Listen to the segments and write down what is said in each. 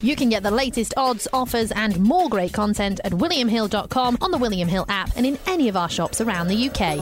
You can get the latest odds, offers and more great content at williamhill.com, on the William Hill app and in any of our shops around the UK.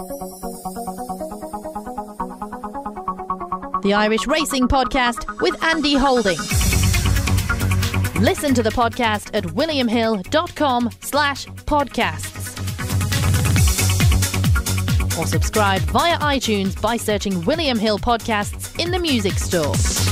The Irish Racing Podcast with Andy Holding. Listen to the podcast at williamhill.com/podcasts. Or subscribe via iTunes by searching William Hill Podcasts in the music store.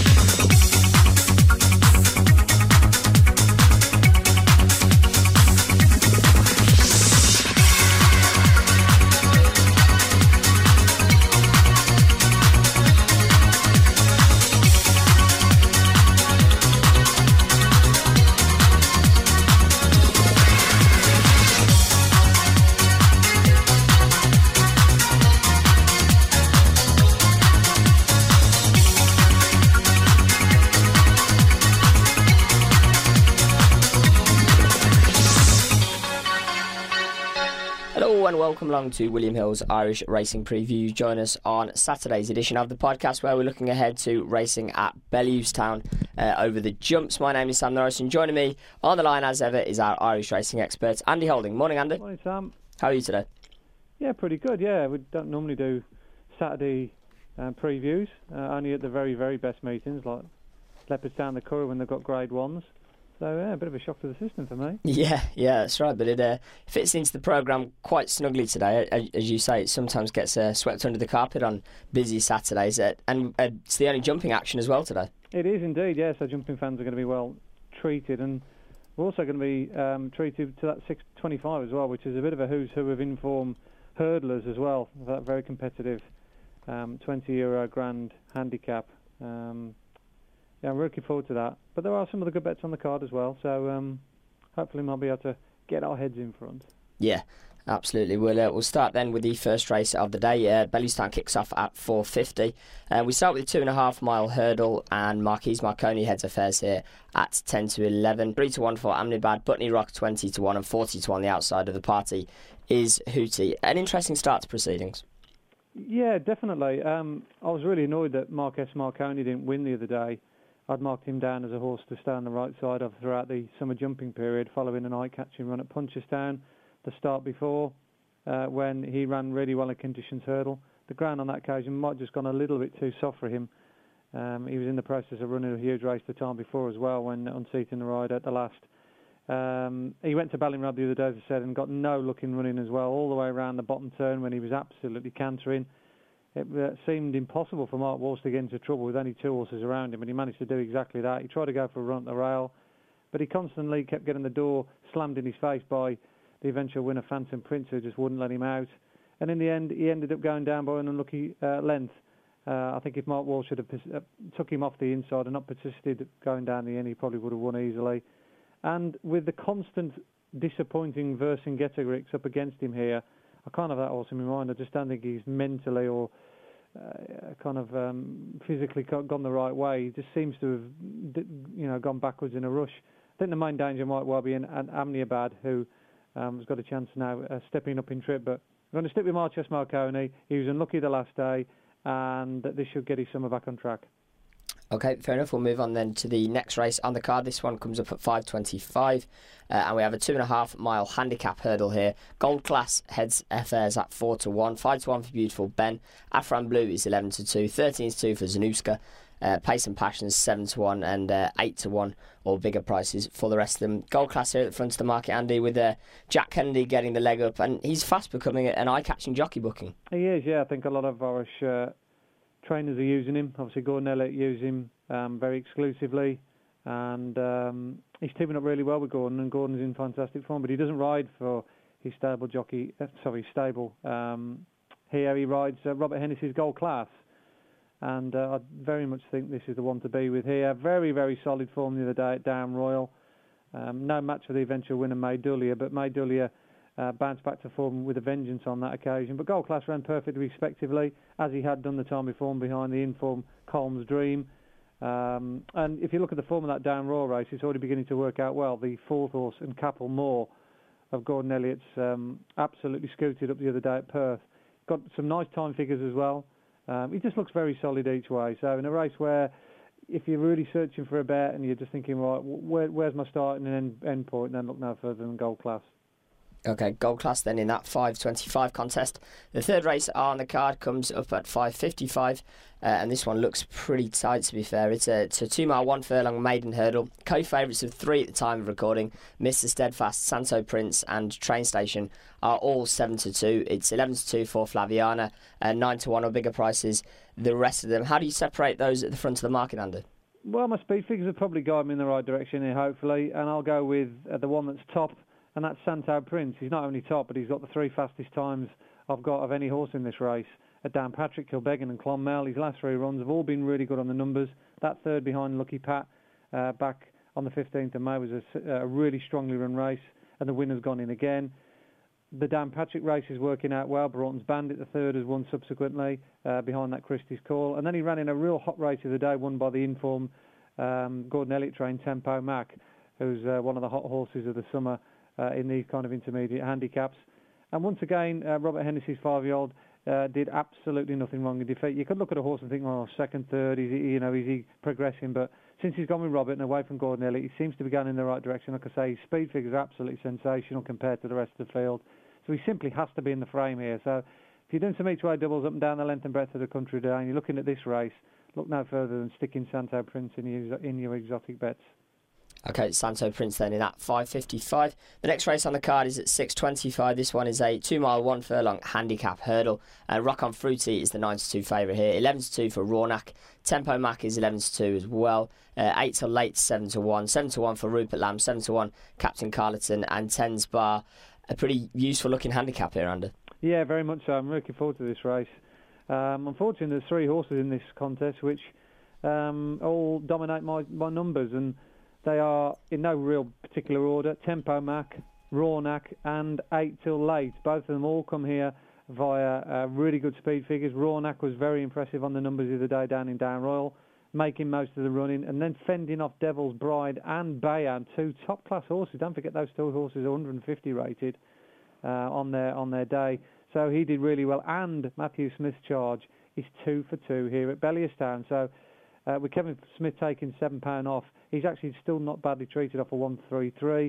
Welcome along to William Hill's Irish Racing Preview. Join us on Saturday's edition of the podcast where we're looking ahead to racing at Bellewstown over the jumps. My name is Sam Norris and joining me on the line as ever is our Irish racing expert, Andy Holding. Morning, Andy. Morning, Sam. How are you today? Yeah, pretty good, yeah. We don't normally do Saturday previews, only at the very, very best meetings like Leopardstown, the Curragh when they've got grade ones. So, yeah, a bit of a shock to the system for me. Yeah, that's right. But it fits into the programme quite snugly today. As you say, it sometimes gets swept under the carpet on busy Saturdays. And it's the only jumping action as well today. It is indeed, yes. So jumping fans are going to be well treated. And we're also going to be treated to that 625 as well, which is a bit of a who's who of in-form hurdlers as well. That very competitive €20 grand handicap. Yeah, I'm looking forward to that. But there are some of the good bets on the card as well, so hopefully we'll be able to get our heads in front. Yeah, absolutely. We'll start then with the first race of the day. Bellewstown kicks off at 4:50. We start with the 2.5 mile hurdle, and Marquise Marconi heads affairs here at 10 to 11. 3 to 1 for Amnibad, Butney Rock 20 to 1, and 40 to 1 the outside of the party is Hootie. An interesting start to proceedings. Yeah, definitely. I was really annoyed that Marquise Marconi didn't win the other day. I'd marked him down as a horse to stay on the right side of throughout the summer jumping period, following an eye-catching run at Punchestown the start before, when he ran really well in conditions hurdle. The ground on that occasion might have just gone a little bit too soft for him. He was in the process of running a huge race the time before as well, when unseating the rider at the last. He went to Ballinrod the other day, as I said, and got no luck in running as well, all the way around the bottom turn when he was absolutely cantering. It seemed impossible for Mark Walsh to get into trouble with only two horses around him, and he managed to do exactly that. He tried to go for a run at the rail, but he constantly kept getting the door slammed in his face by the eventual winner, Phantom Prince, who just wouldn't let him out. And in the end, he ended up going down by an unlucky length. I think if Mark Walsh had took him off the inside and not persisted going down the end, he probably would have won easily. And with the constant disappointing Vercingetorix up against him here, I can't have that horse in my mind. I just don't think he's mentally or physically gone the right way. He just seems to have, gone backwards in a rush. I think the main danger might well be in Amniabad, who has got a chance now stepping up in trip. But I'm going to stick with Marquise Marconi. He was unlucky the last day, and this should get his summer back on track. Okay, fair enough. We'll move on then to the next race on the card. This one comes up at 5:25, and we have a 2.5 mile handicap hurdle here. Gold Class heads affairs at 4 to 1, 5 to 1 for Beautiful Ben. Afran Blue is 11 to 2, 13 to 2 for Zanuska. Pace and Passions 7 to 1, and 8 to 1 or bigger prices for the rest of them. Gold Class here at the front of the market, Andy, with Jack Kennedy getting the leg up, and he's fast becoming an eye-catching jockey booking. He is, yeah. I think a lot of Irish trainers are using him. Obviously, Gordon Elliott uses him very exclusively, and he's teaming up really well with Gordon, and Gordon's in fantastic form, but he doesn't ride for his stable. Here he rides Robert Hennessy's Gold Class, and I very much think this is the one to be with here. Very, very solid form the other day at Down Royal. No match for the eventual winner, May Dullier, but May Dullier bounced back to form with a vengeance on that occasion. But Gold Class ran perfectly respectively, as he had done the time before behind the in-form Colm's Dream. And if you look at the form of that Down Royal race, it's already beginning to work out well. The fourth horse, and Capel Moore, of Gordon Elliott's, absolutely scooted up the other day at Perth. Got some nice time figures as well. He just looks very solid each way. So in a race where if you're really searching for a bet and you're just thinking, right, where's my starting and end point, then look no further than Gold Class. Okay, Gold Class then in that 5.25 contest. The third race on the card comes up at 5.55, and this one looks pretty tight, to be fair. It's a 2 mile 1 furlong maiden hurdle. Co-favourites of 3 at the time of recording, Mr Steadfast, Santo Prince and Train Station, are all 7-2. It's 11-2 for Flaviana, 9-1 or bigger prices, the rest of them. How do you separate those at the front of the market, Andy? Well, my speed figures have probably guided me in the right direction here, hopefully, and I'll go with the one that's top, and that's Santo Prince. He's not only top, but he's got the 3 fastest times I've got of any horse in this race at Downpatrick, Kilbeggan and Clonmel. His last 3 runs have all been really good on the numbers. That third behind Lucky Pat back on the 15th of May was a really strongly run race, and the winner's gone in again. The Downpatrick race is working out well. Broughton's Bandit, the third, has won subsequently behind that Christie's Call. And then he ran in a real hot race of the day, won by the informed Gordon Elliott trained Tempo Mac, who's one of the hot horses of the summer in these kind of intermediate handicaps. And once again, Robert Hennessy's 5-year-old did absolutely nothing wrong in defeat. You could look at a horse and think, well, second, third, is he progressing? But since he's gone with Robert and away from Gordon Elliott, he seems to be going in the right direction. Like I say, his speed figures are absolutely sensational compared to the rest of the field. So he simply has to be in the frame here. So if you're doing some each-way doubles up and down the length and breadth of the country today and you're looking at this race, look no further than sticking Santo Prince in your exotic bets. Okay, Santo Prince then in at 5.55. The next race on the card is at 6.25. This one is a 2 mile 1 furlong handicap hurdle. Rock on Fruity is the 9-2 favourite here. 11-2 for Rawnack. Tempo Mac is 11-2 as well. 8 till late 7-1. 7-1 for Rupert Lamb. 7-1 Captain Carleton and 10's Bar. A pretty useful looking handicap here, Andy. Yeah, very much so. I'm looking forward to this race. Unfortunately, there's 3 horses in this contest which all dominate my numbers, and they are in no real particular order. Tempo Mac, Rawnack and 8 till late. Both of them all come here via really good speed figures. Rawnack was very impressive on the numbers the other day down in Down Royal, making most of the running and then fending off Devil's Bride and Bayan, 2 top-class horses. Don't forget those 2 horses are 150 rated on their day. So he did really well. And Matthew Smith's Charge is 2 for 2 here at Bellierstown. So with Kevin Smith taking £7 off, he's actually still not badly treated off a 133.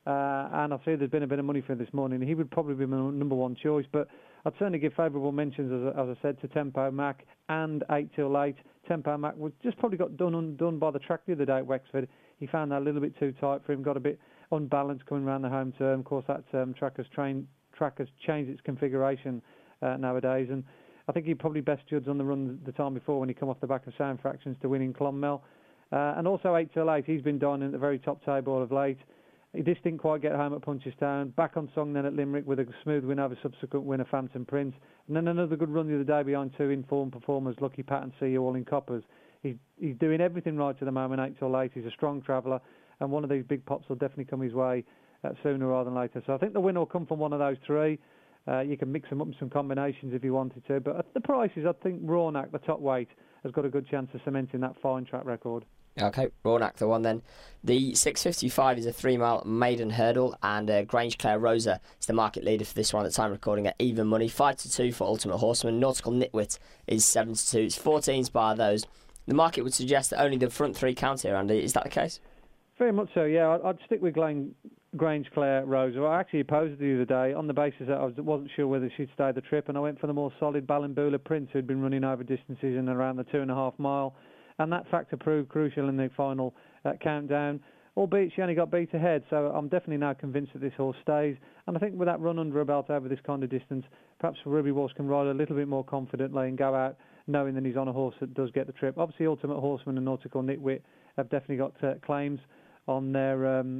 And I see there's been a bit of money for him this morning. He would probably be my number 1 choice, but I'd certainly give favourable mentions, as I said, to Tempo Mac and 8 till late. Tempo Mac was just probably got undone by the track the other day at Wexford. He found that a little bit too tight for him, got a bit unbalanced coming around the home turn. Of course, that track has changed its configuration nowadays, and I think he probably best judged on the run the time before when he come off the back of Sound Fractions to winning Clonmel. And also 8 till late, he's been dining at the very top table of late. He just didn't quite get home at Punchestown. Back on song then at Limerick with a smooth win over subsequent winner Phantom Prince. And then another good run the other day behind 2 informed performers, Lucky Pat and See You All in Coppers. He's doing everything right at the moment, 8 till late. He's a strong traveller, and one of these big pops will definitely come his way sooner rather than later. So I think the winner will come from one of those 3. You can mix them up in some combinations if you wanted to. But at the prices, I think Rawnack, the top weight, has got a good chance of cementing that fine track record. Okay, Rawnack the one then. The 6.55 is a 3 mile maiden hurdle, and Grange Clare Rosa is the market leader for this one at the time recording at even money. 5-2 for Ultimate Horseman. Nautical Nitwit is 7-2. It's 14's Bar those. The market would suggest that only the front 3 count here, Andy. Is that the case? Very much so, yeah. I'd stick with Grange Clare Rosa. I actually opposed it the other day on the basis that I wasn't sure whether she'd stay the trip, and I went for the more solid Ballinboola Prince, who'd been running over distances in around the 2.5 mile. And that factor proved crucial in the final countdown, albeit she only got beat ahead. So I'm definitely now convinced that this horse stays. And I think with that run under her belt over this kind of distance, perhaps Ruby Walsh can ride a little bit more confidently and go out knowing that he's on a horse that does get the trip. Obviously, Ultimate Horseman and Nautical Nitwit have definitely got claims on their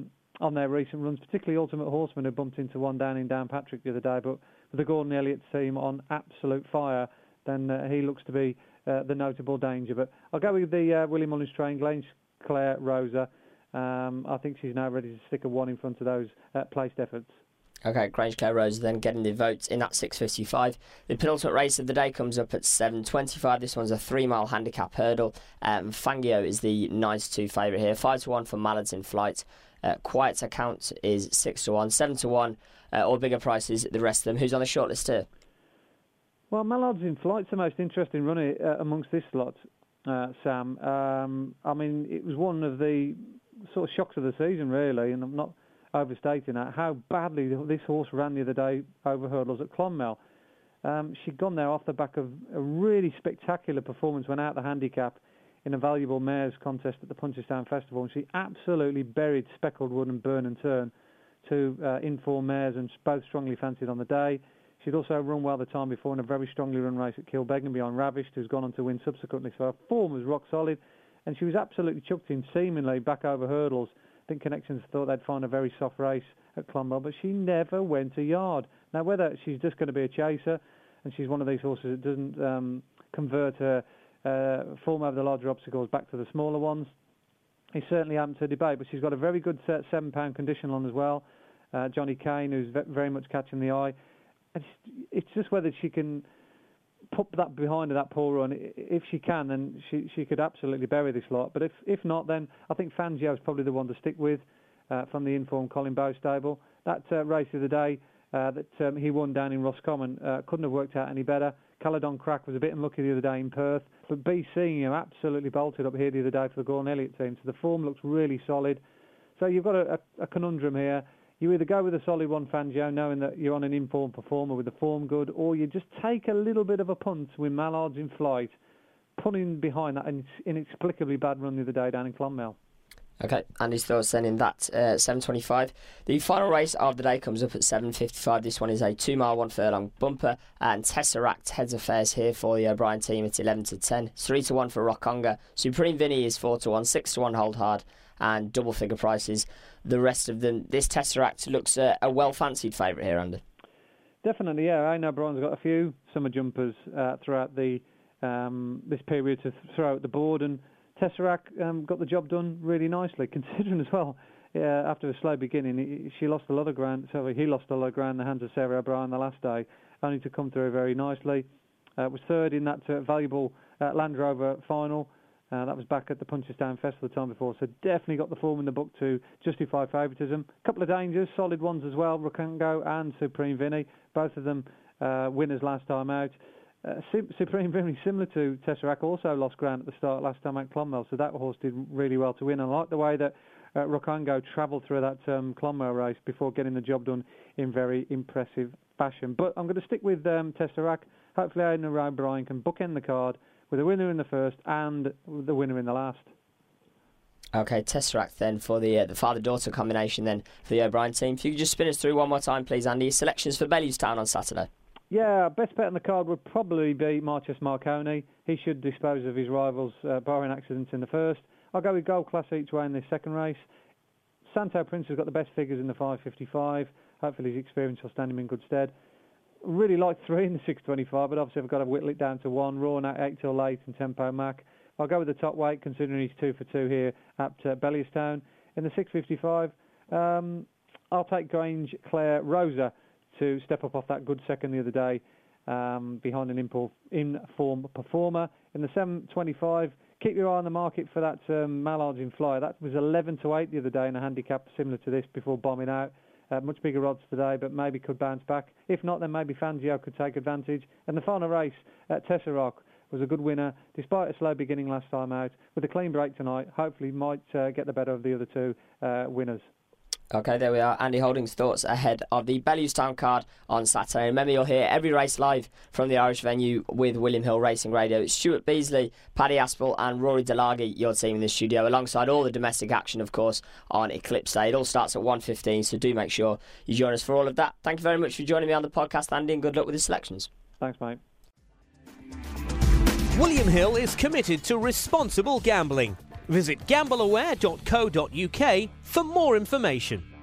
recent runs, particularly Ultimate Horseman, who bumped into one down in Downpatrick the other day. But with the Gordon Elliott team on absolute fire, then he looks to be the notable danger. But I'll go with the Willie Mullins train, Grange Clare Rosa. I think she's now ready to stick a 1 in front of those placed efforts. Okay, Grange Clare Rosa then getting the votes in that 6.55. The penultimate race of the day comes up at 7.25. This one's a 3 mile handicap hurdle. Fangio is the 9-2 favourite here. 5-1 for Mallards in Flight. Quiet Account is 6-1. 7-1, all bigger prices, the rest of them. Who's on the shortlist here? Well, Mallards in Flight's the most interesting runner amongst this lot. Sam. I mean, it was one of the sort of shocks of the season, really, and I'm not overstating that, how badly this horse ran the other day over hurdles at Clonmel. She'd gone there off the back of a really spectacular performance, went out the handicap in a valuable mares contest at the Punchestown Festival, and she absolutely buried Speckled Wood and Burn and Turn, two in-form mares, and both strongly fancied on the day. She'd also run well the time before in a very strongly run race at Kilbeggan behind Ravished, who's gone on to win subsequently. So her form was rock solid, and she was absolutely chucked in seemingly back over hurdles. I think Connections thought they'd find a very soft race at Clonmel, but she never went a yard. Now, whether she's just going to be a chaser, and she's one of these horses that doesn't convert her form over the larger obstacles back to the smaller ones, is certainly open to debate. But she's got a very good £7 conditional on as well. Johnny Kane, who's very much catching the eye. And it's just whether she can put that behind her, that poor run. If she can, then she could absolutely bury this lot. But if not, then I think Fangio is probably the one to stick with from the informed Colin Bow stable. That race of the day that he won down in Roscommon couldn't have worked out any better. Caledon Crack was a bit unlucky the other day in Perth, but BC absolutely bolted up here the other day for the Gordon Elliott team. So the form looks really solid. So you've got a conundrum here. You either go with a solid one, Fangio, knowing that you're on an informed performer with the form good, or you just take a little bit of a punt with Mallards in flight, putting behind that inexplicably bad run the other day down in Clonmel. Okay, Andy's thoughts then in that 7.25. The final race of the day comes up at 7.55. This one is a 2 mile 1 furlong bumper, and Tesseract heads affairs here for the O'Brien team at 11 to 10. 3 to 1 for Rokonga. Supreme Vinny is 4 to 1, 6 to 1 Hold Hard, and double figure prices. The rest of them, this Tesseract looks a well fancied favourite here, Andy. Definitely, yeah. I know Brian's got a few summer jumpers throughout the this period to throw at the board, and Tesseract got the job done really nicely, considering as well, after a slow beginning, she lost a lot of ground. Sorry, he lost a lot of ground in the hands of Sarah O'Brien the last day, only to come through very nicely. Was third in that valuable Land Rover final. That was back at the Punchestown Festival the time before, so definitely got the form in the book to justify favouritism. A couple of dangers, solid ones as well, Rokonga and Supreme Vinny, both of them winners last time out. Supreme Vinny, similar to Tesseract, also lost ground at the start last time at Clonmel, so that horse did really well to win. I like the way that Rokonga travelled through that Clonmel race before getting the job done in very impressive fashion. But I'm going to stick with Tesseract. Hopefully Aidan O'Brien can bookend the card with a winner in the first and the winner in the last. Okay, Tesseract then for the father-daughter combination then for the O'Brien team. If you could just spin us through one more time, please, Andy. Selections for Bellewstown on Saturday. Yeah, best bet on the card would probably be Marches Marconi. He should dispose of his rivals, barring accidents in the first. I'll go with Gold Class each way in this second race. Santo Prince has got the best figures in the 5.55. Hopefully his experience will stand him in good stead. Really like 3 in the 6.25, but obviously I've got to whittle it down to 1. Raw and 8 till late and Tempo Mac. I'll go with the top weight, considering he's 2 for 2 here at Bellewstown. In the 6.55, I'll take Grange Claire Rosa to step up off that good second the other day behind an in-form performer. In the 7.25, keep your eye on the market for that Mallards in Flyer. That was 11 to 8 the other day in a handicap similar to this before bombing out. Much bigger odds today, but maybe could bounce back. If not, then maybe Fangio could take advantage. And the final race at Tesseract was a good winner, despite a slow beginning last time out. With a clean break tonight, hopefully might get the better of the other two winners. Okay, there we are. Andy Holding's thoughts ahead of the Bellewstown card on Saturday. Remember, you'll hear every race live from the Irish venue with William Hill Racing Radio. It's Stuart Beasley, Paddy Aspel and Rory Delaghi, your team in the studio, alongside all the domestic action, of course, on Eclipse Day. It all starts at 1:15, so do make sure you join us for all of that. Thank you very much for joining me on the podcast, Andy, and good luck with the selections. Thanks, mate. William Hill is committed to responsible gambling. Visit gambleaware.co.uk for more information.